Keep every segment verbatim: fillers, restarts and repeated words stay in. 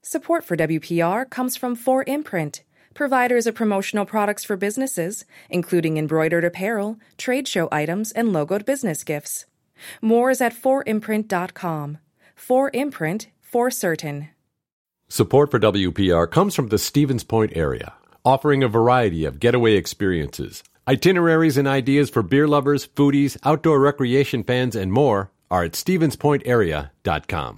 Support for W P R comes from four imprint, providers of promotional products for businesses, including embroidered apparel, trade show items, and logoed business gifts. More is at four imprint dot com. four imprint, for certain. Support for W P R comes from the Stevens Point area, offering a variety of getaway experiences. Itineraries and ideas for beer lovers, foodies, outdoor recreation fans, and more are at stevens point area dot com.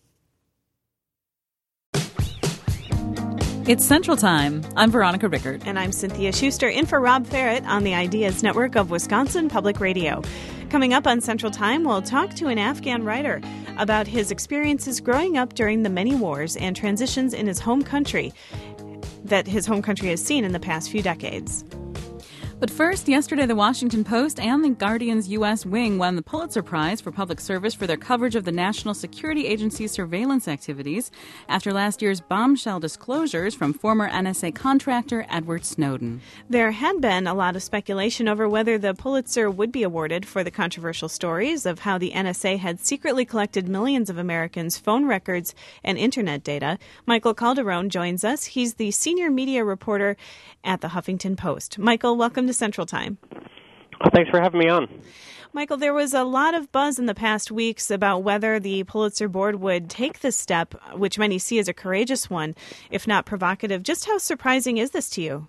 It's Central Time. I'm Veronica Rickert. And I'm Cynthia Schuster, in for Rob Ferret on the Ideas Network of Wisconsin Public Radio. Coming up on Central Time, we'll talk to an Afghan writer about his experiences growing up during the many wars and transitions in his home country that his home country has seen in the past few decades. But first, yesterday the Washington Post and the Guardian's U S wing won the Pulitzer Prize for Public Service for their coverage of the National Security Agency's surveillance activities after last year's bombshell disclosures from former N S A contractor Edward Snowden. There had been a lot of speculation over whether the Pulitzer would be awarded for the controversial stories of how the N S A had secretly collected millions of Americans' phone records and internet data. Michael Calderone joins us. He's the senior media reporter at the Huffington Post. Michael, welcome to Central Time. Oh, thanks for having me on. Michael, there was a lot of buzz in the past weeks about whether the Pulitzer Board would take this step, which many see as a courageous one, if not provocative. Just how surprising is this to you?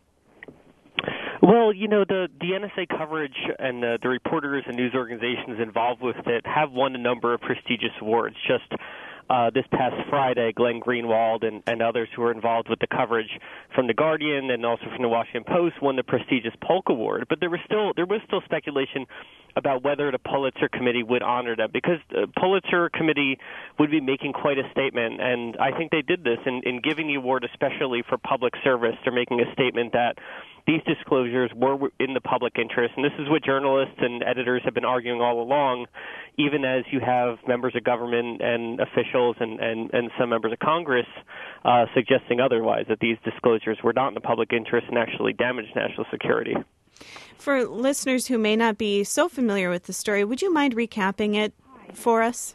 Well, you know, the, the N S A coverage and the, the reporters and news organizations involved with it have won a number of prestigious awards. Just Uh, this past Friday, Glenn Greenwald and, and others who were involved with the coverage from The Guardian and also from the Washington Post won the prestigious Polk Award. But there was still there was still speculation about whether the Pulitzer Committee would honor them, because the Pulitzer Committee would be making quite a statement, and I think they did this in, in giving the award, especially for public service. They're making a statement that these disclosures were in the public interest, and this is what journalists and editors have been arguing all along, even as you have members of government and officials and, and, and some members of Congress uh, suggesting otherwise, that these disclosures were not in the public interest and actually damaged national security. For listeners who may not be so familiar with the story, would you mind recapping it for us?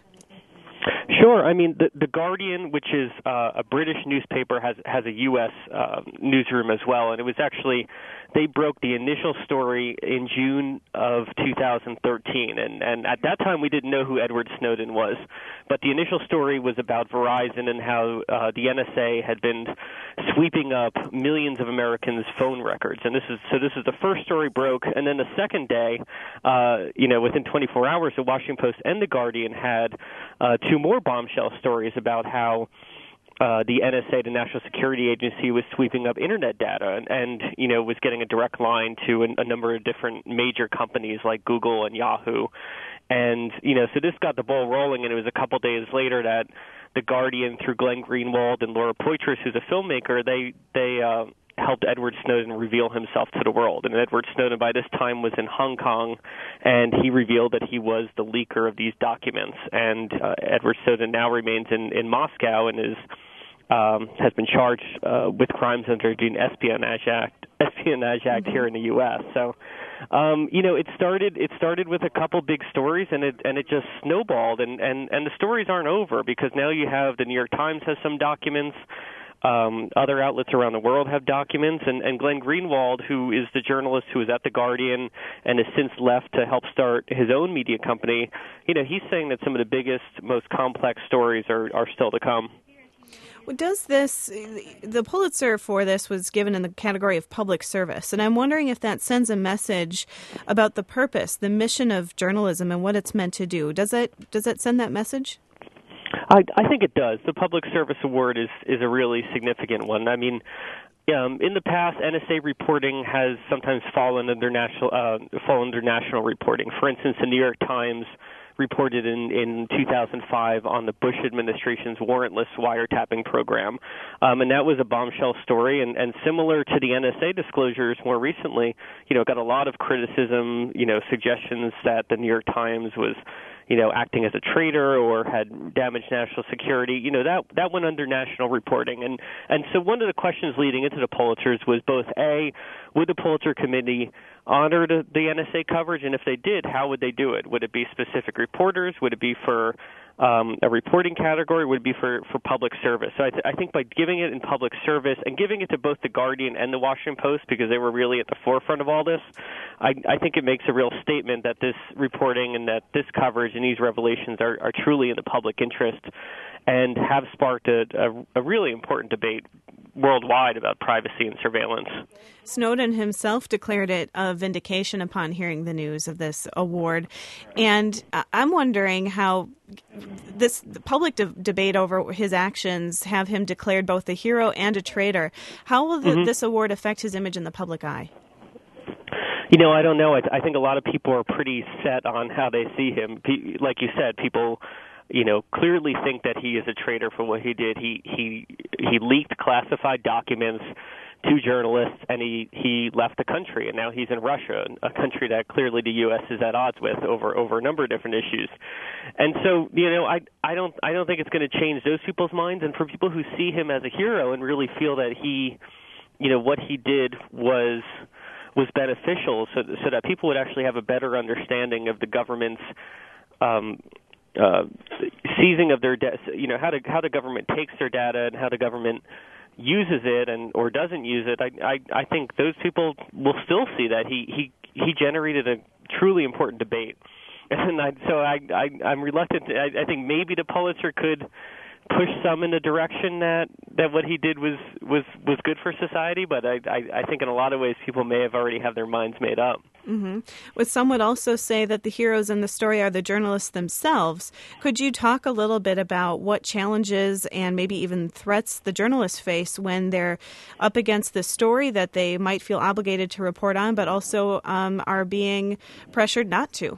Sure. I mean, the, the Guardian, which is uh, a British newspaper, has has a U S uh, newsroom as well, and it was actually, they broke the initial story in June of two thousand thirteen, and, and at that time we didn't know who Edward Snowden was, but the initial story was about Verizon and how uh, the N S A had been sweeping up millions of Americans' phone records, and this is so this is the first story broke, and then the second day, uh, you know, within twenty-four hours, the Washington Post and the Guardian had uh, two more bombshell stories about how uh, the N S A, the National Security Agency, was sweeping up internet data and, and you know, was getting a direct line to a, a number of different major companies like Google and Yahoo. And, you know, so this got the ball rolling, and it was a couple days later that the Guardian, through Glenn Greenwald and Laura Poitras, who's a filmmaker, they, they uh, helped Edward Snowden reveal himself to the world. And Edward Snowden, by this time, was in Hong Kong, and he revealed that he was the leaker of these documents. And uh, Edward Snowden now remains in, in Moscow and is um, has been charged uh, with crimes under the Espionage Act, Espionage Act here in the U S. So, um, you know, it started it started with a couple big stories, and it and it just snowballed. And, and, and the stories aren't over, because now you have the New York Times has some documents. Um, other outlets around the world have documents, and, and Glenn Greenwald, who is the journalist who was at The Guardian and has since left to help start his own media company, you know, he's saying that some of the biggest, most complex stories are, are still to come. Does this, the Pulitzer for this was given in the category of public service, and I'm wondering if that sends a message about the purpose, the mission of journalism and what it's meant to do. Does it, does it send that message? I, I think it does. The Public Service Award is, is a really significant one. I mean, um, in the past, N S A reporting has sometimes fallen under national uh, fallen under national reporting. For instance, the New York Times reported in, in two thousand five on the Bush administration's warrantless wiretapping program, um, and that was a bombshell story. And, and similar to the N S A disclosures more recently, you know, got a lot of criticism, you know, suggestions that the New York Times was, you know, acting as a traitor or had damaged national security. You know, that that went under national reporting. And, and so one of the questions leading into the Pulitzers was both, A, would the Pulitzer Committee honor the, the N S A coverage? And if they did, how would they do it? Would it be specific reporters? Would it be for um, a reporting category would be for, for public service. So I, th- I think by giving it in public service and giving it to both the Guardian and the Washington Post, because they were really at the forefront of all this, I, I think it makes a real statement that this reporting and that this coverage and these revelations are, are truly in the public interest and have sparked a, a, a really important debate worldwide about privacy and surveillance. Snowden himself declared it a vindication upon hearing the news of this award. And I'm wondering how this public de- debate over his actions have him declared both a hero and a traitor. How will the, mm-hmm. this award affect his image in the public eye? You know, I don't know. I, I think a lot of people are pretty set on how they see him. P- like you said, people you know, clearly think that he is a traitor for what he did. He he he leaked classified documents to journalists, and he, he left the country, and now he's in Russia, a country that clearly the U S is at odds with over over a number of different issues. And so, you know, I I don't I don't think it's going to change those people's minds. And for people who see him as a hero and really feel that he, you know, what he did was was beneficial, so so that people would actually have a better understanding of the government's um, Uh, seizing of their data, you know, how to, how the government takes their data and how the government uses it and or doesn't use it. I, I, I think those people will still see that he, he, he generated a truly important debate. And I, so I, I, I'm reluctant to, I, I think maybe the Pulitzer could push some in the direction that, that what he did was, was, was good for society, but I, I, I think in a lot of ways people may have already have their minds made up. Mm-hmm. Well, some would also say that the heroes in the story are the journalists themselves. Could you talk a little bit about what challenges and maybe even threats the journalists face when they're up against the story that they might feel obligated to report on, but also um, are being pressured not to?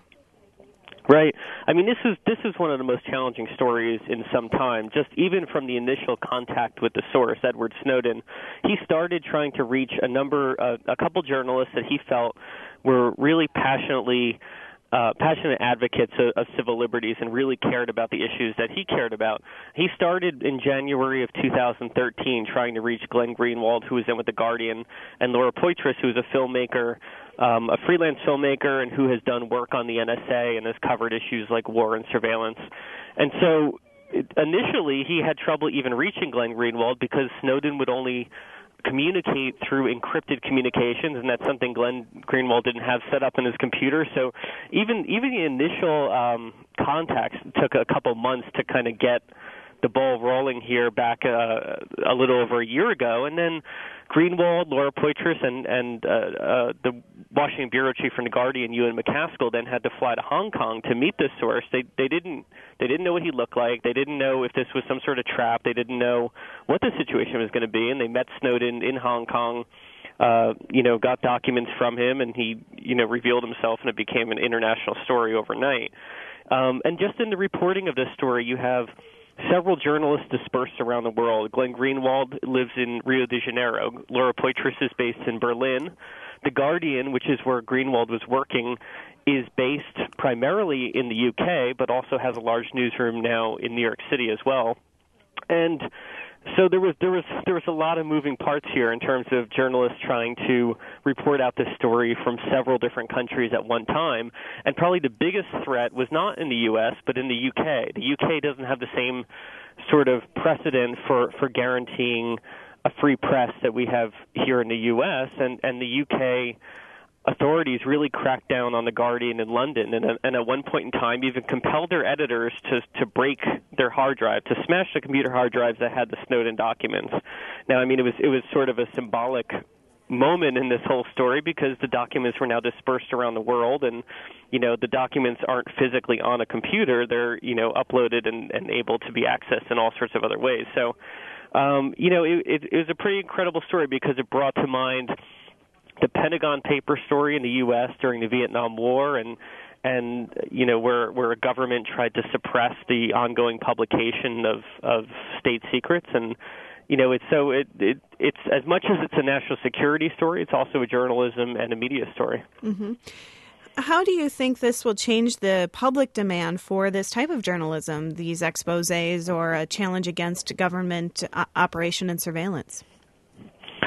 Right. I mean, this is this is one of the most challenging stories in some time. Just even from the initial contact with the source, Edward Snowden, he started trying to reach a number, uh, a couple journalists that he felt were really passionately, uh, passionate advocates of, of civil liberties and really cared about the issues that he cared about. He started in January of two thousand thirteen trying to reach Glenn Greenwald, who was in with The Guardian, and Laura Poitras, who is a filmmaker, um, a freelance filmmaker, and who has done work on the N S A and has covered issues like war and surveillance. And so initially he had trouble even reaching Glenn Greenwald because Snowden would only communicate through encrypted communications, and that's something Glenn Greenwald didn't have set up in his computer. So even even the initial um, contacts took a couple months to kind of get the ball rolling here back uh, a little over a year ago. And then Greenwald, Laura Poitras, and, and uh, uh, the Washington bureau chief from The Guardian, Ewan McCaskill, then had to fly to Hong Kong to meet this source. They they didn't they didn't know what he looked like. They didn't know if this was some sort of trap. They didn't know what the situation was going to be. And they met Snowden in Hong Kong, uh, you know, got documents from him, and he, you know, revealed himself, and it became an international story overnight. Um, and just in the reporting of this story, you have several journalists dispersed around the world. Glenn Greenwald lives in Rio de Janeiro. Laura Poitras is based in Berlin. The Guardian, which is where Greenwald was working, is based primarily in the U K, but also has a large newsroom now in New York City as well. And so there was there was there was a lot of moving parts here in terms of journalists trying to report out this story from several different countries at one time. And probably the biggest threat was not in the U S, but in the U K. The U K doesn't have the same sort of precedent for, for guaranteeing a free press that we have here in the U S, and, and the U K authorities really cracked down on The Guardian in London, and, and at one point in time even compelled their editors to to break their hard drive, to smash the computer hard drives that had the Snowden documents. Now, I mean, it was it was sort of a symbolic moment in this whole story because the documents were now dispersed around the world, and you know the documents aren't physically on a computer; they're you know uploaded and, and able to be accessed in all sorts of other ways. So, um, you know, it, it, it was a pretty incredible story because it brought to mind the Pentagon paper story in the U S during the Vietnam War, and and you know where where a government tried to suppress the ongoing publication of, of state secrets, and you know it's so it, it it's as much as it's a national security story, it's also a journalism and a media story. Mm-hmm. How do you think this will change the public demand for this type of journalism, these exposés or a challenge against government uh, operation and surveillance?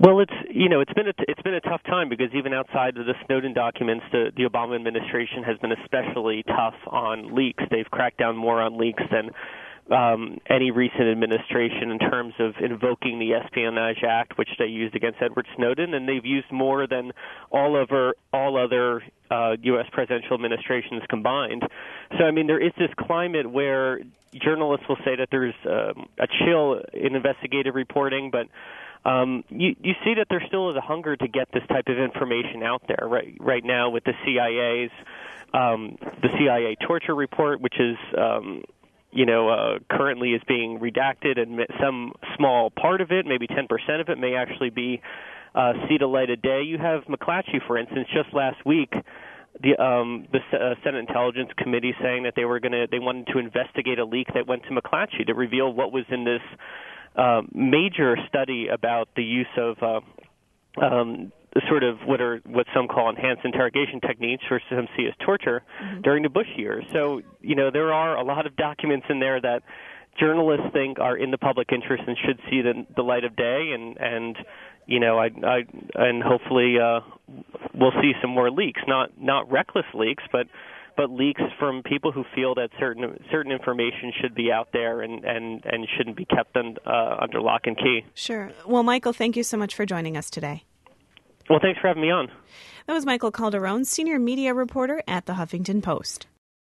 Well, it's you know it's been a it's been a tough time because even outside of the Snowden documents, the the Obama administration has been especially tough on leaks. They've cracked down more on leaks than um, any recent administration in terms of invoking the Espionage Act, which they used against Edward Snowden, and they've used more than all over all other uh, U S presidential administrations combined. So, I mean, there is this climate where journalists will say that there's um, a chill in investigative reporting, but Um, you, you see that there still is a hunger to get this type of information out there right right now with the C I A's um, the C I A torture report, which is um, you know uh, currently is being redacted, and some small part of it, maybe ten percent of it, may actually be uh, see the light of day. You have McClatchy, for instance, just last week. The um, the uh, Senate Intelligence Committee saying that they were going to they wanted to investigate a leak that went to McClatchy to reveal what was in this Uh, major study about the use of uh, um, sort of what are what some call enhanced interrogation techniques, or some see as torture, mm-hmm. during the Bush years. So, you know, there are a lot of documents in there that journalists think are in the public interest and should see the, the light of day, and and you know, I, I and hopefully uh, we'll see some more leaks, not not reckless leaks, but. but leaks from people who feel that certain certain information should be out there and, and, and shouldn't be kept un, uh, under lock and key. Sure. Well, Michael, thank you so much for joining us today. Well, thanks for having me on. That was Michael Calderon, senior media reporter at the Huffington Post.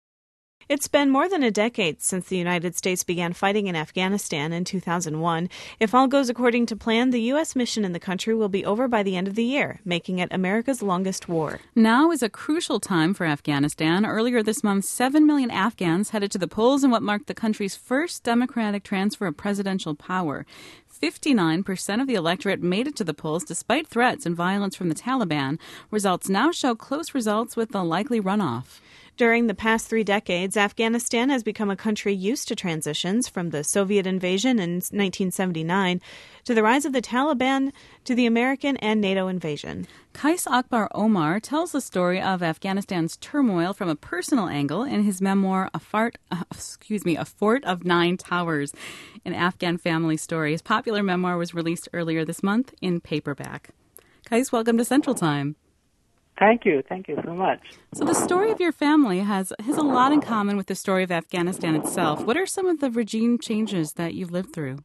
It's been more than a decade since the United States began fighting in Afghanistan in two thousand one. If all goes according to plan, the U S mission in the country will be over by the end of the year, making it America's longest war. Now is a crucial time for Afghanistan. Earlier this month, seven million Afghans headed to the polls in what marked the country's first democratic transfer of presidential power. fifty-nine percent of the electorate made it to the polls despite threats and violence from the Taliban. Results now show close results with a likely runoff. During the past three decades, Afghanistan has become a country used to transitions, from the Soviet invasion in nineteen seventy-nine to the rise of the Taliban to the American and NATO invasion. Qais Akbar Omar tells the story of Afghanistan's turmoil from a personal angle in his memoir, A Fort, uh, excuse me, A Fort of Nine Towers, an Afghan family story. His popular memoir was released earlier this month in paperback. Qais, welcome to Central Time. Thank you. Thank you so much. So the story of your family has, has a lot in common with the story of Afghanistan itself. What are some of the regime changes that you've lived through?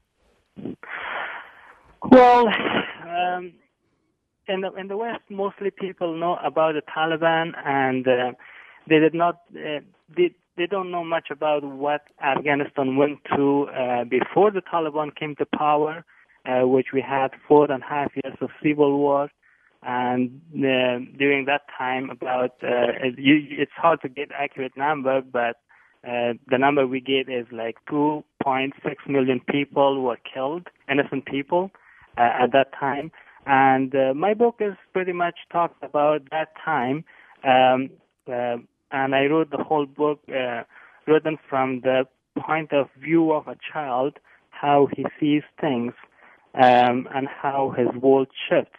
Well, um, in the in the West, mostly people know about the Taliban, and uh, they did not uh, they they don't know much about what Afghanistan went through uh, before the Taliban came to power, uh, which we had four and a half years of civil war. And uh, during that time, about uh, it, you, it's hard to get accurate number, but uh, the number we get is like two point six million people were killed, innocent people, uh, at that time. And uh, my book is pretty much talks about that time, um, uh, and I wrote the whole book uh, written from the point of view of a child, how he sees things, um, and how his world shifts.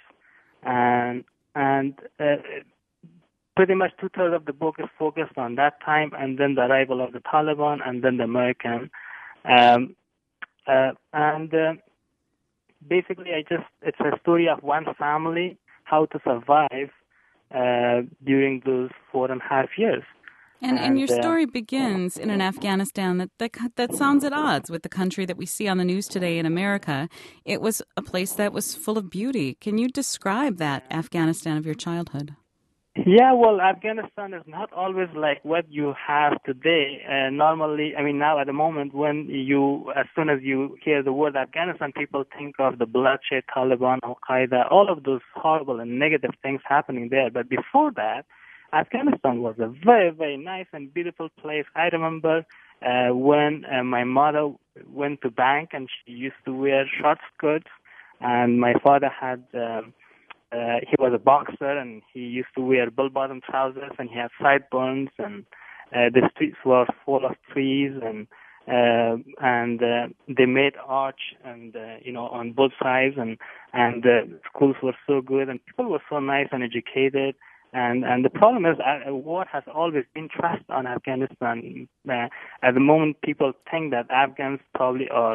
And and uh, pretty much two-thirds of the book is focused on that time, and then the arrival of the Taliban, and then the American. Um, uh, and uh, basically, I just it's a story of one family, how to survive uh, during those four and a half years. And, and your story begins in an Afghanistan that, that that sounds at odds with the country that we see on the news today in America. It was a place that was full of beauty. Can you describe that Afghanistan of your childhood? Yeah, well, Afghanistan is not always like what you have today. Uh, normally, I mean, now at the moment, when you, as soon as you hear the word Afghanistan, people think of the bloodshed, Taliban, Al-Qaeda, all of those horrible and negative things happening there. But before that, Afghanistan was a very, very nice and beautiful place. I remember uh, when uh, my mother went to bank and she used to wear short skirts, and my father had, uh, uh, he was a boxer, and he used to wear bell-bottom trousers, and he had sideburns, and uh, the streets were full of trees, and uh, and uh, they made arch, and uh, you know, on both sides, and and the uh, schools were so good, and people were so nice and educated. And and the problem is, uh, war has always been thrust on Afghanistan. Uh, at the moment, people think that Afghans probably are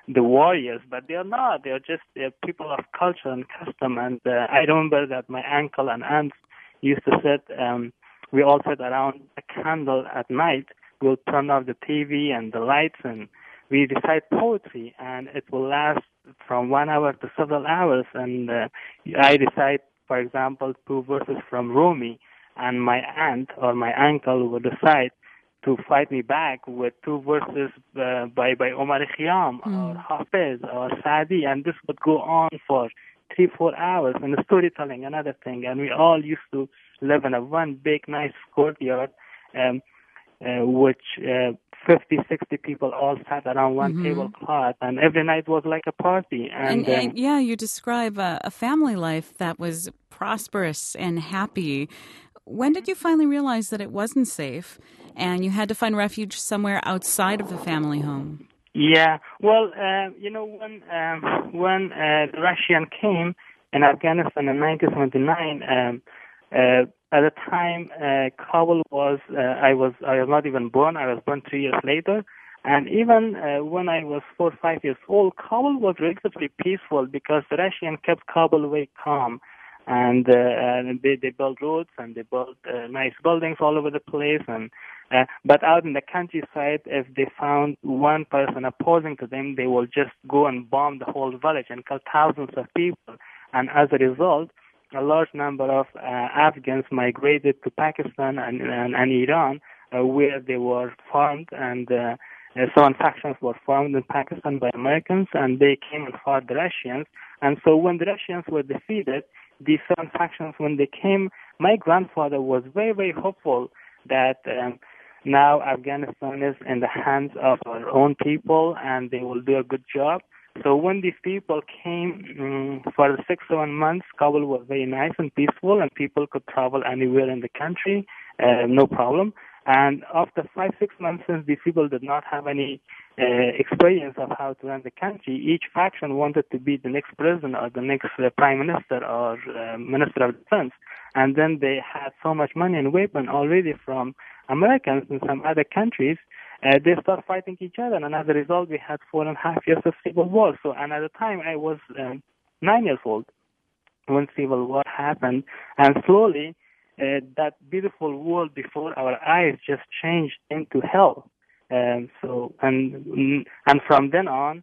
the warriors, but they are not. They are just they're people of culture and custom. And uh, I remember that my uncle and aunts used to sit. Um, we all sit around a candle at night. We'll turn off the T V and the lights, and we recite poetry, and it will last from one hour to several hours. And uh, I recite, for example, two verses from Rumi, and my aunt or my uncle would recite to fight me back with two verses uh, by by Omar Khayyam mm. or Hafiz or Saadi, and this would go on for three, four hours. And the storytelling, another thing. And we all used to live in a one big, nice courtyard, um, uh, which uh, fifty, sixty people all sat around one mm-hmm. tablecloth, and every night was like a party. And, and, and um, yeah, you describe a, a family life that was prosperous and happy. When did you finally realize that it wasn't safe and you had to find refuge somewhere outside of the family home? Yeah, well, uh, you know, when um, when uh, the Russian came in Afghanistan in nineteen seventy-nine, um, uh, at the time, uh, Kabul was, uh, I was I was not even born. I was born three years later. And even uh, when I was four or five years old, Kabul was relatively peaceful because the Russians kept Kabul very calm. And, uh, and they, they built roads and they built uh, nice buildings all over the place. And uh, but out in the countryside, if they found one person opposing to them, they will just go and bomb the whole village and kill thousands of people. And as a result, a large number of uh, Afghans migrated to Pakistan and, and, and Iran, uh, where they were farmed, and uh, seven factions were formed in Pakistan by Americans, and they came and fought the Russians. And so when the Russians were defeated, these seven factions, when they came, my grandfather was very, very hopeful that um, now Afghanistan is in the hands of our own people and they will do a good job. So when these people came um, for the six, seven months, Kabul was very nice and peaceful, and people could travel anywhere in the country, uh, no problem. And after five, six months, since these people did not have any uh, experience of how to run the country, each faction wanted to be the next president or the next uh, prime minister or uh, minister of defense. And then they had so much money and weapons already from Americans and some other countries, uh, they started fighting each other. And as a result, we had four and a half years of civil war. So, and at the time, I was um, nine years old when civil war happened. And slowly, Uh, that beautiful world before our eyes just changed into hell. Um, so, and and from then on,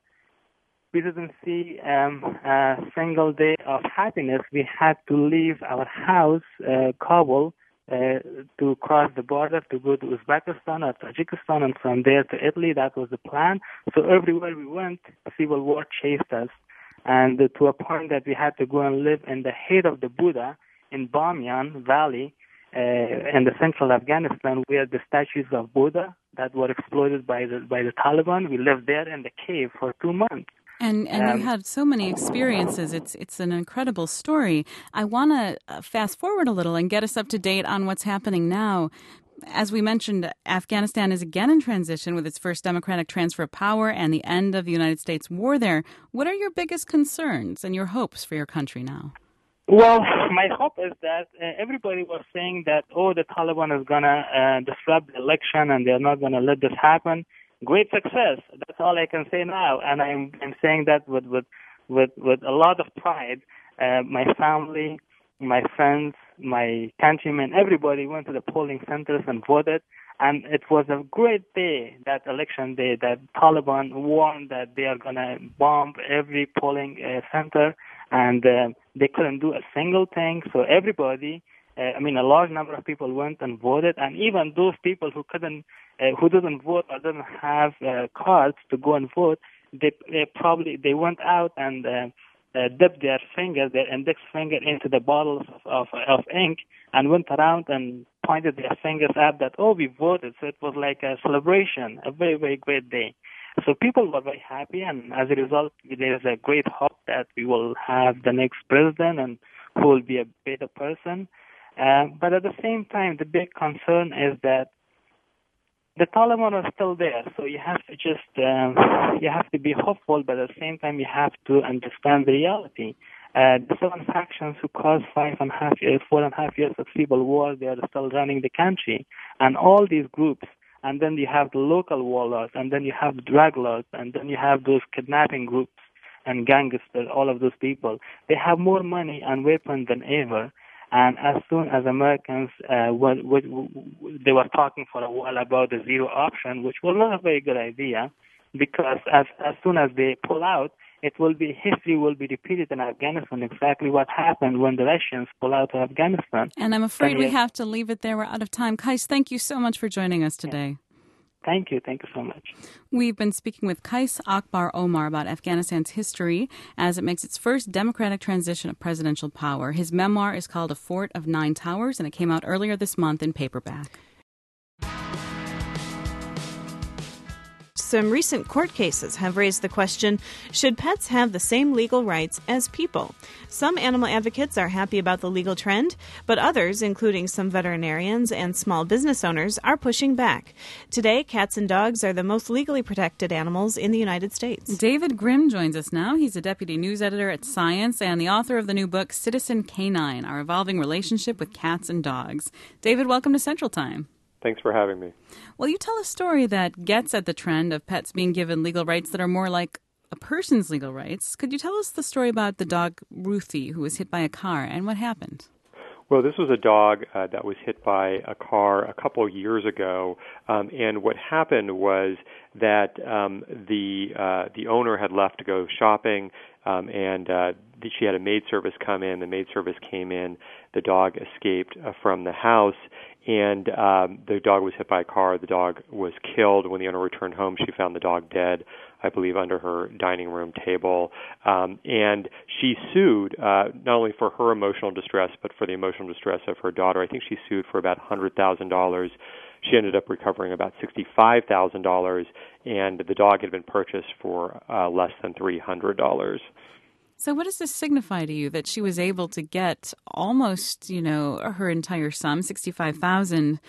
we didn't see um, a single day of happiness. We had to leave our house, uh, Kabul, uh, to cross the border to go to Uzbekistan or Tajikistan, and from there to Italy. That was the plan. So everywhere we went, civil war chased us, and uh, to a point that we had to go and live in the head of the Buddha in Bamiyan Valley, uh, in the central Afghanistan, where the statues of Buddha that were exploited by the by the Taliban. We lived there in the cave for two months. And and um, you had so many experiences. It's it's an incredible story. I want to fast forward a little and get us up to date on what's happening now. As we mentioned, Afghanistan is again in transition with its first democratic transfer of power and the end of the United States war there. What are your biggest concerns and your hopes for your country now? Well, my hope is that uh, everybody was saying that, oh, the Taliban is going to uh, disrupt the election and they're not going to let this happen. Great success. That's all I can say now. And I'm, I'm saying that with, with, with, with a lot of pride. Uh, my family, my friends, my countrymen, everybody went to the polling centers and voted. And it was a great day, that election day, that Taliban warned that they are going to bomb every polling uh, center. And uh, they couldn't do a single thing. So everybody, uh, I mean, a large number of people went and voted. And even those people who couldn't, uh, who didn't vote or didn't have uh, cards to go and vote, they, they probably they went out and uh, uh, dipped their finger, their index finger, into the bottles of, of, of ink and went around and pointed their fingers at that. Oh, we voted. So it was like a celebration, a very, very great day. So people were very happy, and as a result, there is a great hope that we will have the next president and who will be a better person. Uh, but at the same time, the big concern is that the Taliban are still there. So you have to just um, you have to be hopeful, but at the same time, you have to understand the reality. Uh, the seven factions who caused five and a half years, four and a half years of civil war, they are still running the country, and all these groups and then you have the local warlords, and then you have the drug lords, and then you have those kidnapping groups and gangsters, all of those people. They have more money and weapons than ever. And as soon as Americans, uh, were, were, they were talking for a while about the zero option, which was not a very good idea, because as, as soon as they pull out, it will be, history will be repeated in Afghanistan, exactly what happened when the Russians pull out of Afghanistan. And I'm afraid we have to leave it there. We're out of time. Kais, thank you so much for joining us today. Thank you. Thank you so much. We've been speaking with Kais Akbar Omar about Afghanistan's history as it makes its first democratic transition of presidential power. His memoir is called A Fort of Nine Towers, and it came out earlier this month in paperback. Some recent court cases have raised the question, should pets have the same legal rights as people? Some animal advocates are happy about the legal trend, but others, including some veterinarians and small business owners, are pushing back. Today, cats and dogs are the most legally protected animals in the United States. David Grimm joins us now. He's a deputy news editor at Science and the author of the new book, Citizen Canine, Our Evolving Relationship with Cats and Dogs. David, welcome to Central Time. Thanks for having me. Well, you tell a story that gets at the trend of pets being given legal rights that are more like a person's legal rights. Could you tell us the story about the dog Ruthie, who was hit by a car, and what happened? Well, this was a dog uh, that was hit by a car a couple of years ago, um, and what happened was that um, the uh, the owner had left to go shopping, um, and uh, she had a maid service come in. The maid service came in. The dog escaped uh, from the house, and um, the dog was hit by a car. The dog was killed. When the owner returned home, she found the dog dead, I believe, under her dining room table. Um, and she sued uh, not only for her emotional distress, but for the emotional distress of her daughter. I think she sued for about one hundred thousand dollars. She ended up recovering about sixty-five thousand dollars, and the dog had been purchased for uh, less than three hundred dollars. So what does this signify to you, that she was able to get almost, you know, her entire sum, sixty-five thousand dollars,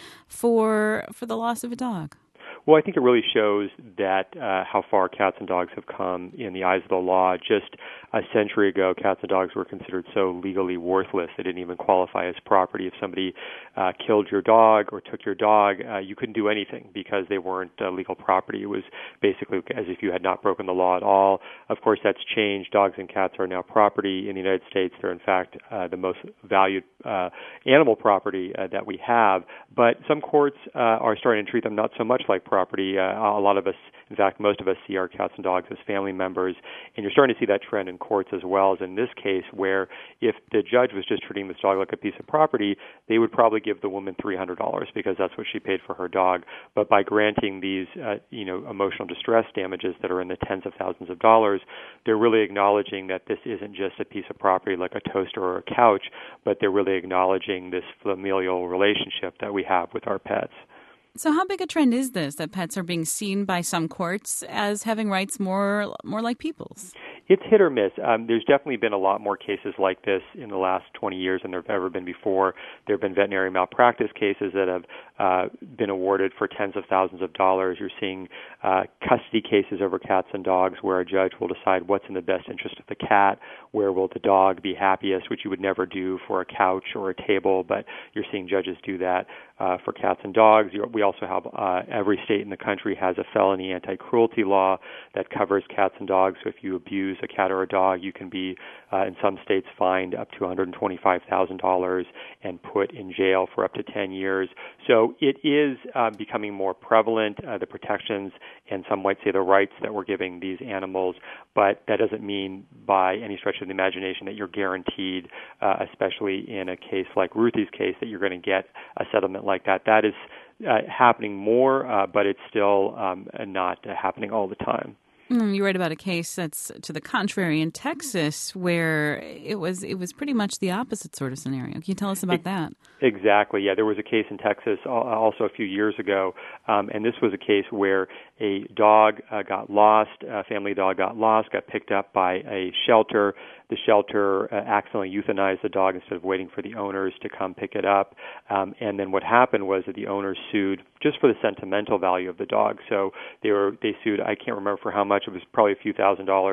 for for the loss of a dog? Well, I think it really shows that uh, how far cats and dogs have come in the eyes of the law. Just a century ago, cats and dogs were considered so legally worthless they didn't even qualify as property. If somebody uh, killed your dog or took your dog, uh, you couldn't do anything because they weren't uh, legal property. It was basically as if you had not broken the law at all. Of course, that's changed. Dogs and cats are now property in the United States. They're, in fact, uh, the most valued uh, animal property uh, that we have. But some courts uh, are starting to treat them not so much like property. Uh, a lot of us, in fact, most of us see our cats and dogs as family members, and you're starting to see that trend in courts as well as in this case, where if the judge was just treating this dog like a piece of property, they would probably give the woman three hundred dollars because that's what she paid for her dog. But by granting these, uh, you know, emotional distress damages that are in the tens of thousands of dollars, they're really acknowledging that this isn't just a piece of property like a toaster or a couch, but they're really acknowledging this familial relationship that we have with our pets. So how big a trend is this, that pets are being seen by some courts as having rights more more like people's? It's hit or miss. Um, there's definitely been a lot more cases like this in the last twenty years than there have ever been before. There have been veterinary malpractice cases that have uh, been awarded for tens of thousands of dollars. You're seeing uh, custody cases over cats and dogs where a judge will decide what's in the best interest of the cat, where will the dog be happiest, which you would never do for a couch or a table, but you're seeing judges do that uh, for cats and dogs. We also have uh, every state in the country has a felony anti-cruelty law that covers cats and dogs. So if you abuse a cat or a dog, you can be, uh, in some states, fined up to one hundred twenty-five thousand dollars and put in jail for up to ten years. So it is uh, becoming more prevalent, uh, the protections and some might say the rights that we're giving these animals, but that doesn't mean by any stretch of the imagination that you're guaranteed, uh, especially in a case like Ruthie's case, that you're going to get a settlement like that. That is uh, happening more, uh, but it's still um, not uh, happening all the time. Mm, you write about a case that's to the contrary in Texas, where it was it was pretty much the opposite sort of scenario. Can you tell us about it, that? Exactly. Yeah, there was a case in Texas also a few years ago, um, and this was a case where a dog uh, got lost, a family dog got lost, got picked up by a shelter. The shelter uh, accidentally euthanized the dog instead of waiting for the owners to come pick it up. Um, and then what happened was that the owners sued just for the sentimental value of the dog. So they were they sued, I can't remember for how much, it was probably a few thousand dollars,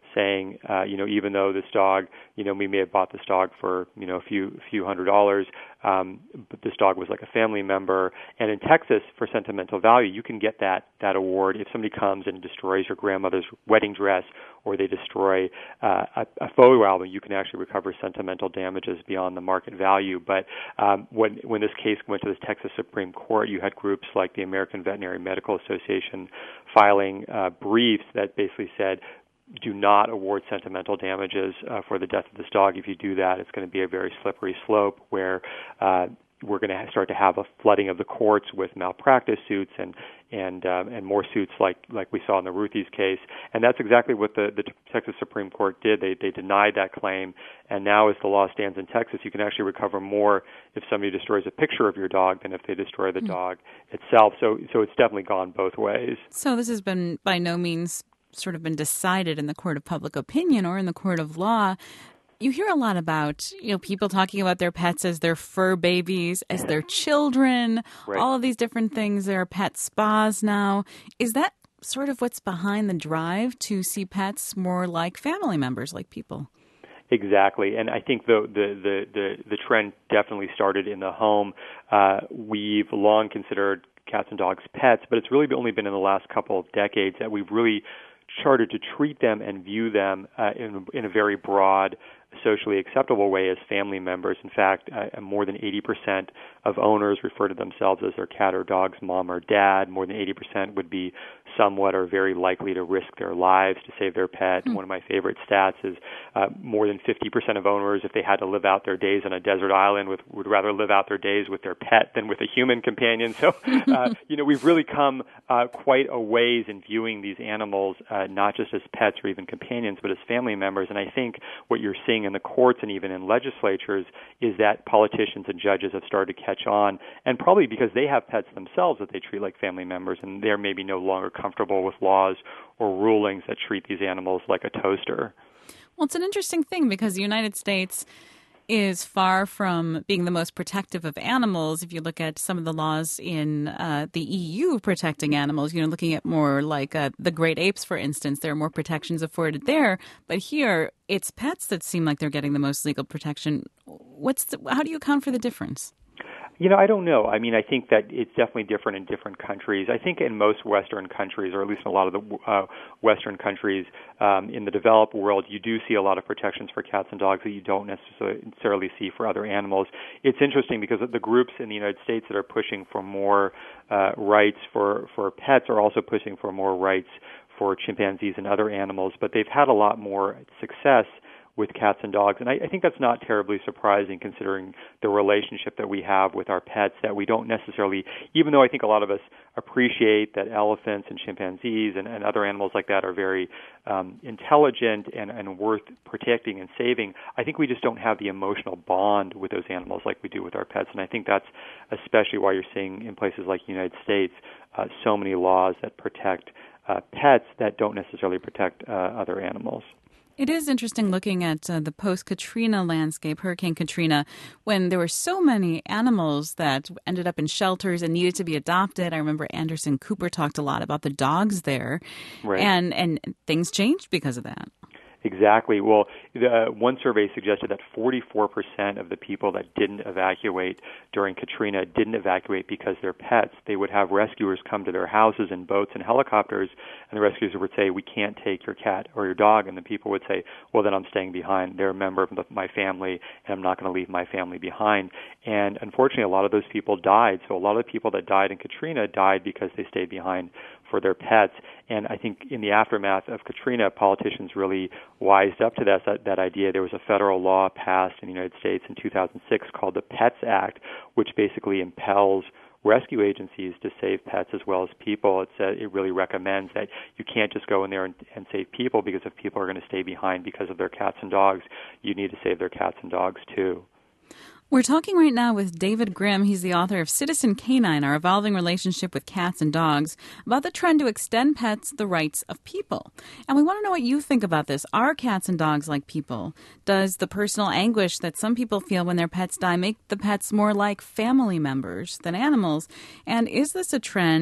saying, uh, you know, even though this dog, you know, we may have bought this dog for, you know, a few few hundred dollars, um, but this dog was like a family member. And in Texas, for sentimental value, you can get that that award if somebody comes and destroys your grandmother's wedding dress, or they destroy uh, a, a photo album. You can actually recover sentimental damages beyond the market value. But um, when when this case went to the Texas Supreme Court, you had groups like the American Veterinary Medical Association filing uh, briefs that basically said, do not award sentimental damages uh, for the death of this dog. If you do that, it's going to be a very slippery slope where uh, we're going to start to have a flooding of the courts with malpractice suits and and um, and more suits like like we saw in the Ruthie's case. And that's exactly what the, the Texas Supreme Court did. They they denied that claim. And now, as the law stands in Texas, you can actually recover more if somebody destroys a picture of your dog than if they destroy the mm-hmm. dog itself. So so it's definitely gone both ways. So this has been by no means sort of been decided in the court of public opinion or in the court of law. You hear a lot about, you know, people talking about their pets as their fur babies, as their children, right. all of these different things. There are pet spas now. Is that sort of what's behind the drive to see pets more like family members, like people? Exactly, and I think the the the the, the trend definitely started in the home. Uh, we've long considered cats and dogs pets, but it's really only been in the last couple of decades that we've really started to treat them and view them uh, in, in a very broad, socially acceptable way as family members. In fact, uh, more than eighty percent of owners refer to themselves as their cat or dog's mom or dad. More than eighty percent would be somewhat or very likely to risk their lives to save their pet. Mm. One of my favorite stats is uh, more than fifty percent of owners, if they had to live out their days on a desert island, with, would rather live out their days with their pet than with a human companion. So, uh, you know, we've really come uh, quite a ways in viewing these animals uh, not just as pets or even companions, but as family members. And I think what you're seeing in the courts and even in legislatures is that politicians and judges have started to catch on, and probably because they have pets themselves that they treat like family members, and they're maybe no longer comfortable with laws or rulings that treat these animals like a toaster. Well, it's an interesting thing because the United States is far from being the most protective of animals. If you look at some of the laws in uh, the E U protecting animals, you know, looking at more like uh, the great apes, for instance, there are more protections afforded there. But here, it's pets that seem like they're getting the most legal protection. What's the, how do you account for the difference? You know, I don't know. I mean, I think that it's definitely different in different countries. I think in most Western countries, or at least in a lot of the uh, Western countries, um, in the developed world, you do see a lot of protections for cats and dogs that you don't necessarily see for other animals. It's interesting because the groups in the United States that are pushing for more uh, rights for, for pets are also pushing for more rights for chimpanzees and other animals, but they've had a lot more success with cats and dogs. And I, I think that's not terribly surprising considering the relationship that we have with our pets, that we don't necessarily, even though I think a lot of us appreciate that elephants and chimpanzees and, and other animals like that are very um, intelligent and, and worth protecting and saving, I think we just don't have the emotional bond with those animals like we do with our pets. And I think that's especially why you're seeing in places like the United States uh, so many laws that protect uh, pets that don't necessarily protect uh, other animals. It is interesting looking at uh, the post-Katrina landscape, Hurricane Katrina, when there were so many animals that ended up in shelters and needed to be adopted. I remember Anderson Cooper talked a lot about the dogs there, right. and and things changed because of that. Exactly. Well, the, uh, one survey suggested that forty-four percent of the people that didn't evacuate during Katrina didn't evacuate because they're pets. They would have rescuers come to their houses in boats and helicopters, and the rescuers would say, "We can't take your cat or your dog," and the people would say, "Well, then I'm staying behind. They're a member of my family, and I'm not going to leave my family behind." And unfortunately, a lot of those people died. So a lot of the people that died in Katrina died because they stayed behind for their pets. And I think in the aftermath of Katrina, politicians really wised up to that, that, that idea. There was a federal law passed in the United States in two thousand six called the PETS Act, which basically impels rescue agencies to save pets as well as people. It's, uh, it really recommends that you can't just go in there and, and save people, because if people are going to stay behind because of their cats and dogs, you need to save their cats and dogs too. We're talking right now with David Grimm. He's the author of Citizen Canine, Our Evolving Relationship with Cats and Dogs, about the trend to extend pets the rights of people. And we want to know what you think about this. Are cats and dogs like people? Does the personal anguish that some people feel when their pets die make the pets more like family members than animals? And is this a trend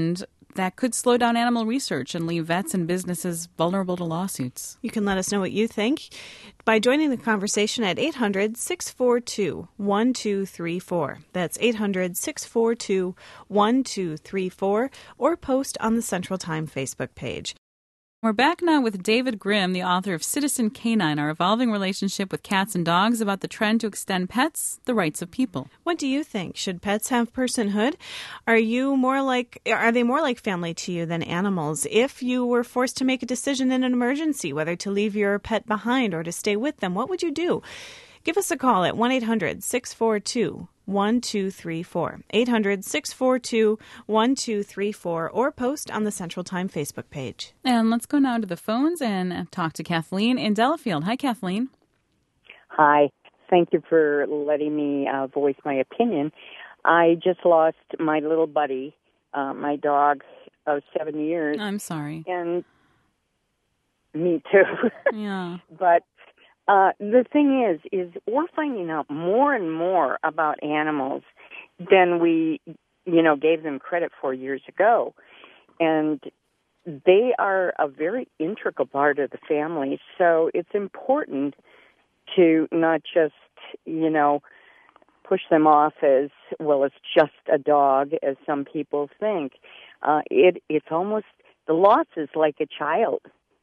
that could slow down animal research and leave vets and businesses vulnerable to lawsuits. You can let us know what you think by joining the conversation at eight hundred, six four two, one two three four. That's eight hundred, six four two, one two three four, or post on the Central Time Facebook page. We're back now with David Grimm, the author of Citizen Canine, Our Evolving Relationship with Cats and Dogs, about the trend to extend pets the rights of people. What do you think? Should pets have personhood? Are you more like, are they more like family to you than animals? If you were forced to make a decision in an emergency, whether to leave your pet behind or to stay with them, what would you do? Give us a call at one eight hundred, six four two, one two three four. eight hundred, six four two, one two three four, or post on the Central Time Facebook page. And let's go now to the phones and talk to Kathleen in Delafield. Hi, Kathleen. Hi. Thank you for letting me uh, voice my opinion. I just lost my little buddy, uh, my dog of seven years. I'm sorry. And me too. Yeah. But Uh, the thing is, is we're finding out more and more about animals than we, you know, gave them credit for years ago. And they are a very integral part of the family. So it's important to not just, you know, push them off as, well, it's just a dog, as some people think. Uh, it, it's almost, the loss is like a child.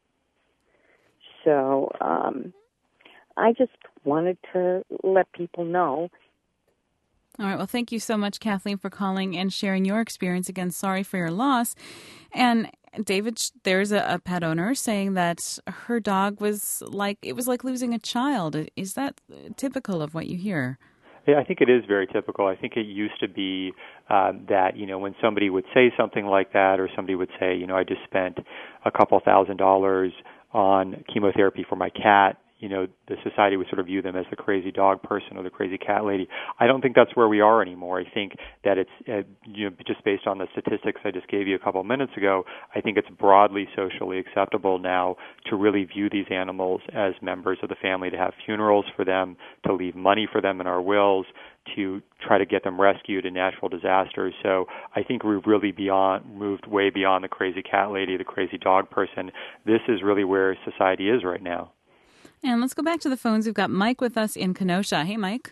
So, um... I just wanted to let people know. All right. Well, thank you so much, Kathleen, for calling and sharing your experience. Again, sorry for your loss. And David, there's a, a pet owner saying that her dog was like, it was like losing a child. Is that typical of what you hear? Yeah, I think it is very typical. I think it used to be uh, that, you know, when somebody would say something like that, or somebody would say, you know, I just spent a couple thousand dollars on chemotherapy for my cat, you know, the society would sort of view them as the crazy dog person or the crazy cat lady. I don't think that's where we are anymore. I think that it's, uh, you know, just based on the statistics I just gave you a couple of minutes ago, I think it's broadly socially acceptable now to really view these animals as members of the family, to have funerals for them, to leave money for them in our wills, to try to get them rescued in natural disasters. So I think we've really beyond moved way beyond the crazy cat lady, the crazy dog person. This is really where society is right now. And let's go back to the phones. We've got Mike with us in Kenosha. Hey, Mike.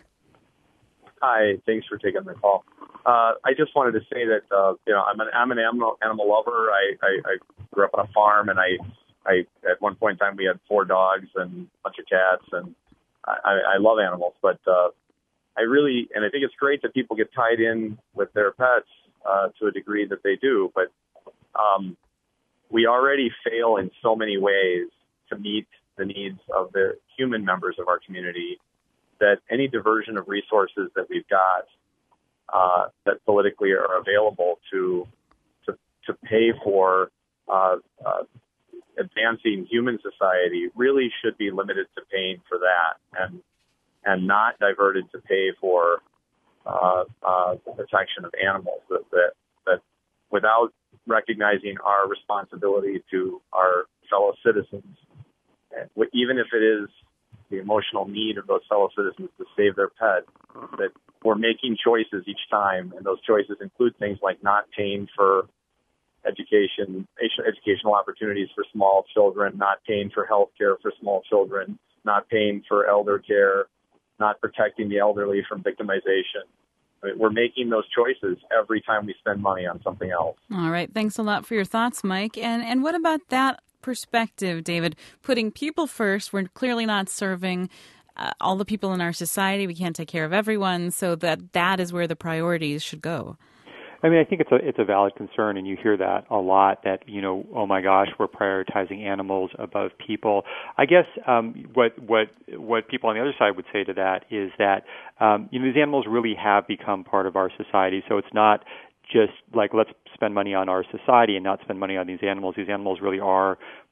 Hi. Thanks for taking the call. Uh, I just wanted to say that uh, you know I'm an I'm an animal animal lover. I, I, I grew up on a farm, and I I at one point in time we had four dogs and a bunch of cats, and I, I love animals. But uh, I really and I think it's great that people get tied in with their pets uh, to a degree that they do. But um, we already fail in so many ways to meet the needs of the human members of our community, that any diversion of resources that we've got uh, that politically are available to to, to pay for uh, uh, advancing human society really should be limited to paying for that, and and not diverted to pay for uh, uh, the protection of animals. That, that that without recognizing our responsibility to our fellow citizens, even if it is the emotional need of those fellow citizens to save their pet, that we're making choices each time, and those choices include things like not paying for education, educational opportunities for small children, not paying for health care for small children, not paying for elder care, not protecting the elderly from victimization. I mean, we're making those choices every time we spend money on something else. All right. Thanks a lot for your thoughts, Mike. And and what about that perspective, David? Putting people first, we're clearly not serving uh, all the people in our society. We can't take care of everyone, so that that is where the priorities should go. I mean, I think it's a it's a valid concern, and you hear that a lot, that, you know, oh my gosh, we're prioritizing animals above people. I guess um, what what what people on the other side would say to that is that, um, you know, these animals really have become part of our society, so it's not just like let's spend money on our society and not spend money on these animals. These animals really are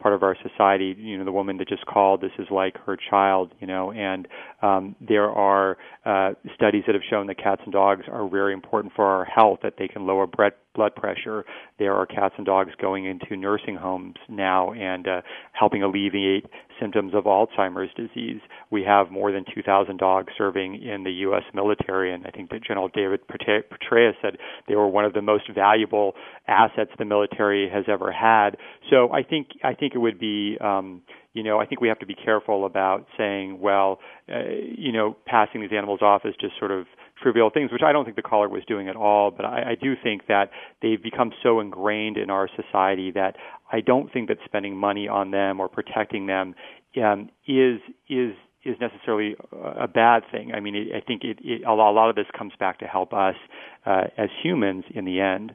part of our society. You know, the woman that just called, this is like her child, you know, and um, there are uh, studies that have shown that cats and dogs are very important for our health, that they can lower blood blood pressure. There are cats and dogs going into nursing homes now and uh, helping alleviate symptoms of Alzheimer's disease. We have more than two thousand dogs serving in the U S military, and I think that General David Petraeus said they were one of the most valuable assets the military has ever had. So I think I think it would be, um, you know, I think we have to be careful about saying, well, uh, you know, passing these animals off as just sort of trivial things, which I don't think the caller was doing at all, but I, I do think that they've become so ingrained in our society that I don't think that spending money on them or protecting them um, is is is necessarily a bad thing. I mean, it, I think it, it, a lot of this comes back to help us uh, as humans in the end.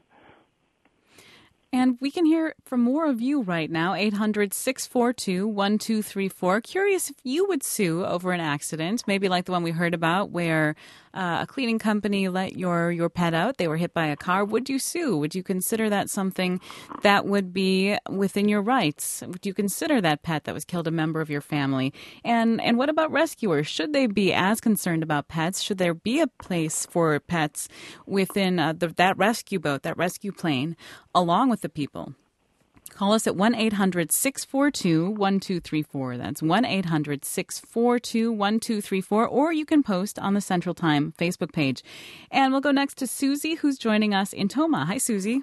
And we can hear from more of you right now, eight hundred, six four two, one two three four. Curious if you would sue over an accident, maybe like the one we heard about where uh, a cleaning company let your, your pet out. They were hit by a car. Would you sue? Would you consider that something that would be within your rights? Would you consider that pet that was killed a member of your family? And and what about rescuers? Should they be as concerned about pets? Should there be a place for pets within uh, the, that rescue boat, that rescue plane, along with the people? Call us at one eight hundred, six four two, one two three four. That's one eight hundred, six four two, one two three four. Or you can post on the Central Time Facebook page. And we'll go next to Susie, who's joining us in Tomah. Hi, Susie.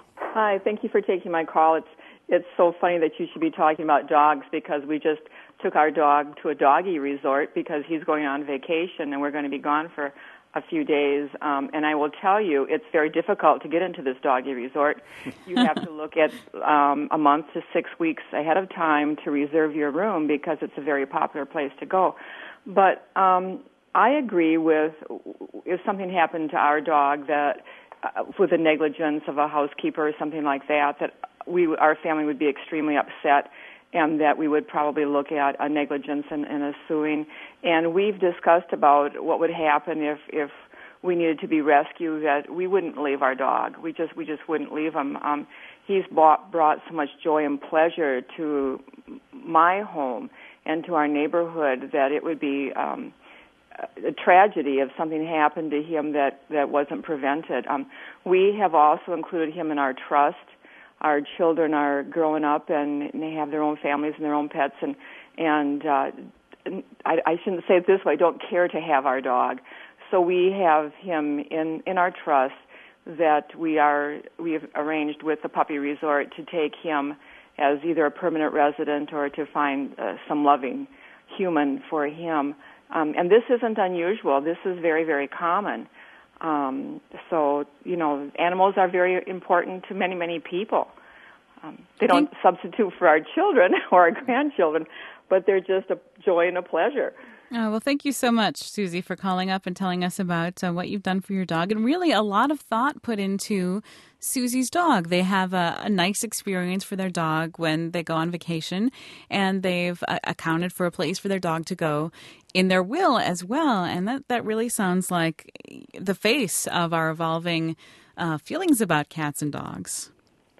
Hi, thank you for taking my call. It's it's so funny that you should be talking about dogs because we just took our dog to a doggy resort because he's going on vacation and we're going to be gone for a few days, um, and I will tell you, it's very difficult to get into this doggy resort. You have to look at um, a month to six weeks ahead of time to reserve your room because it's a very popular place to go. But um, I agree with if something happened to our dog that, uh, with the negligence of a housekeeper or something like that, that we, our family would be extremely upset, and that we would probably look at a negligence and, and a suing. And we've discussed about what would happen if, if we needed to be rescued, that we wouldn't leave our dog. We just we just wouldn't leave him. Um, he's brought, brought so much joy and pleasure to my home and to our neighborhood that it would be um, a tragedy if something happened to him that, that wasn't prevented. Um, we have also included him in our trust. Our children are growing up and they have their own families and their own pets, and and uh, I, I shouldn't say it this way, don't care to have our dog. So we have him in, in our trust that we are we have arranged with the puppy resort to take him as either a permanent resident or to find uh, some loving human for him. Um, and this isn't unusual. This is very, very common. Um, so, you know, animals are very important to many, many people. Um, they don't substitute for our children or our grandchildren, but they're just a joy and a pleasure. Oh, well, thank you so much, Susie, for calling up and telling us about uh, what you've done for your dog. And really a lot of thought put into Susie's dog. They have a, a nice experience for their dog when they go on vacation, and they've uh, accounted for a place for their dog to go in their will as well. And that, that really sounds like the face of our evolving uh, feelings about cats and dogs.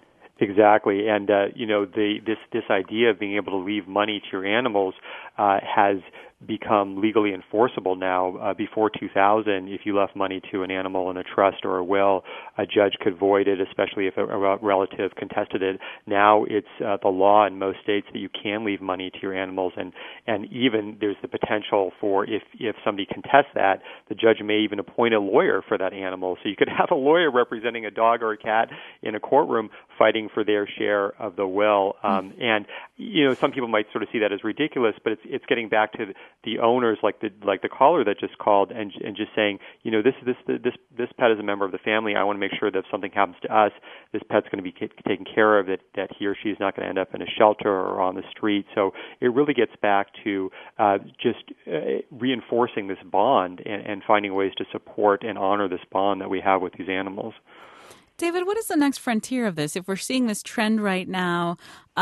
Exactly, and uh, you know, the this this idea of being able to leave money to your animals uh, has become legally enforceable now. Uh, before two thousand, if you left money to an animal in a trust or a will, a judge could void it, especially if a, a relative contested it. Now it's uh, the law in most states that you can leave money to your animals, and, and even there's the potential for if, if somebody contests that, the judge may even appoint a lawyer for that animal. So you could have a lawyer representing a dog or a cat in a courtroom fighting for their share of the will. Um, mm-hmm. And, you know, some people might sort of see that as ridiculous, but it's it's getting back to the, the owners, like the like the caller that just called, and and just saying, you know, this this this this pet is a member of the family. I want to make sure that if something happens to us, this pet's going to be taken care of. That that he or she is not going to end up in a shelter or on the street. So it really gets back to uh, just uh, reinforcing this bond and, and finding ways to support and honor this bond that we have with these animals. David, what is the next frontier of this? If we're seeing this trend right now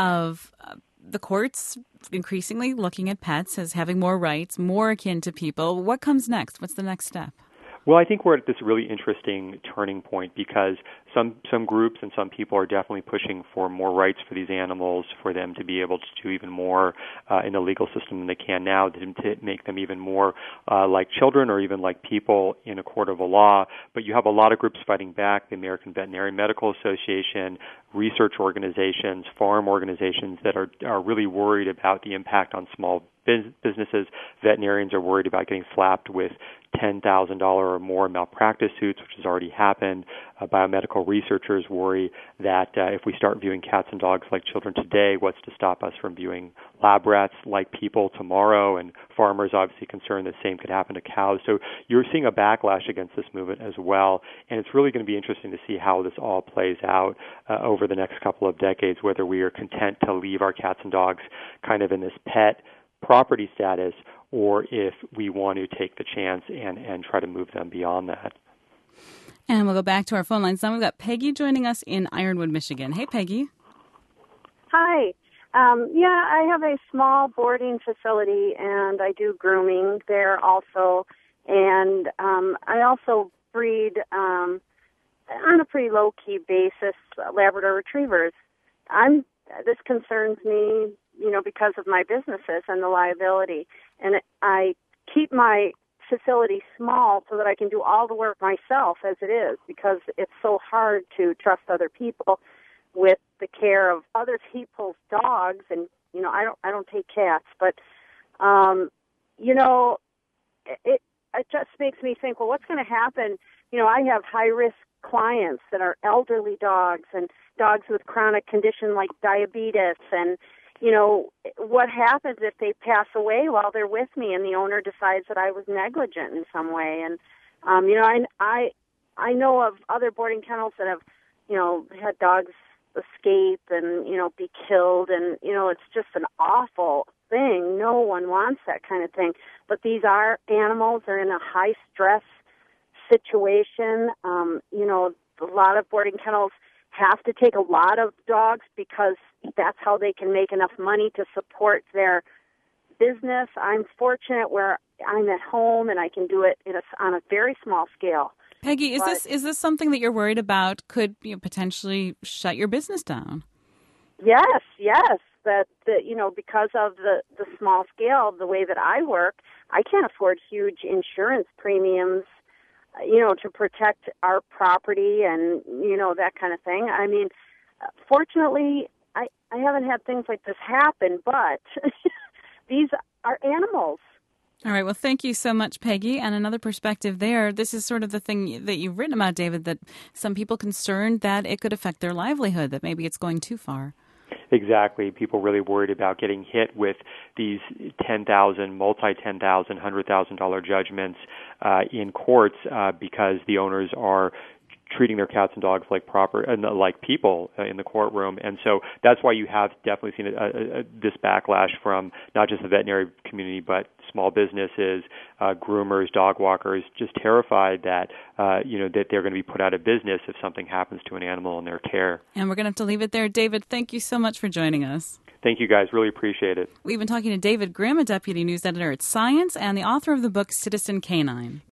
of uh, the courts increasingly looking at pets as having more rights, more akin to people, what comes next? What's the next step? Well, I think we're at this really interesting turning point because some some groups and some people are definitely pushing for more rights for these animals, for them to be able to do even more uh, in the legal system than they can now, to, to make them even more uh, like children or even like people in a court of a law. But you have a lot of groups fighting back, the American Veterinary Medical Association, research organizations, farm organizations that are, are really worried about the impact on small businesses. Veterinarians are worried about getting slapped with ten thousand dollars or more malpractice suits, which has already happened. Uh, biomedical researchers worry that uh, if we start viewing cats and dogs like children today, what's to stop us from viewing lab rats like people tomorrow? And farmers obviously concerned the same could happen to cows. So you're seeing a backlash against this movement as well. And it's really going to be interesting to see how this all plays out uh, over the next couple of decades, whether we are content to leave our cats and dogs kind of in this pet property status, or if we want to take the chance and, and try to move them beyond that. And we'll go back to our phone lines. Now we've got Peggy joining us in Ironwood, Michigan. Hey, Peggy. Hi. Um, yeah, I have a small boarding facility, and I do grooming there also. And um, I also breed, um, on a pretty low-key basis, uh, Labrador Retrievers. I'm This concerns me, you know, because of my businesses and the liability. And I keep my facility small so that I can do all the work myself as it is, because it's so hard to trust other people with the care of other people's dogs. And, you know, I don't, I don't take cats, but, um, you know, it, it just makes me think, well, what's going to happen? You know, I have high-risk clients that are elderly dogs and dogs with chronic condition like diabetes, and you know, what happens if they pass away while they're with me and the owner decides that I was negligent in some way? And, um, you know, I, I, I know of other boarding kennels that have, you know, had dogs escape and, you know, be killed. And, you know, it's just an awful thing. No one wants that kind of thing. But these are animals. They're in a high-stress situation. Um, you know, a lot of boarding kennels have to take a lot of dogs because that's how they can make enough money to support their business. I'm fortunate where I'm at home and I can do it in a, on a very small scale. Peggy, is but, this is this something that you're worried about could you know, potentially shut your business down? Yes, yes. That, that you know, because of the, the small scale, the way that I work, I can't afford huge insurance premiums, you know, to protect our property and, you know, that kind of thing. I mean, fortunately, I, I haven't had things like this happen, but these are animals. All right. Well, thank you so much, Peggy. And another perspective there, this is sort of the thing that you've written about, David, that some people concerned that it could affect their livelihood, that maybe it's going too far. Exactly. People really worried about getting hit with these ten thousand, multi ten thousand, one hundred thousand dollars judgments uh, in courts uh, because the owners are treating their cats and dogs like proper, uh, like people uh, in the courtroom. And so that's why you have definitely seen a, a, a, this backlash from not just the veterinary community, but small businesses, uh, groomers, dog walkers, just terrified that, uh, you know, that they're going to be put out of business if something happens to an animal in their care. And we're going to have to leave it there. David, thank you so much for joining us. Thank you, guys. Really appreciate it. We've been talking to David Grimm, a deputy news editor at Science and the author of the book Citizen Canine.